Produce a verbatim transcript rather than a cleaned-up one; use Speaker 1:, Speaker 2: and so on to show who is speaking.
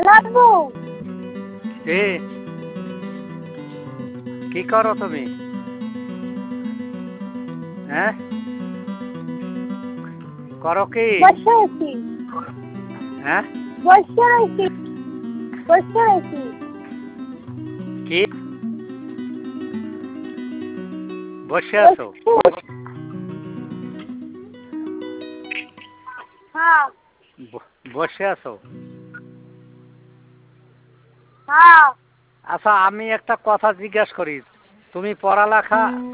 Speaker 1: লাগবো।
Speaker 2: এ কি করো তুমি? হ্যাঁ করো কি?
Speaker 1: বসে আছি।
Speaker 2: হ্যাঁ
Speaker 1: বসে আছি। বসে আছি।
Speaker 2: কি বসে আছো?
Speaker 1: হ্যাঁ
Speaker 2: বসে আছো?
Speaker 1: হ্যাঁ।
Speaker 2: আচ্ছা আমি একটা কথা জিজ্ঞাসা করি, তুমি পড়ালেখা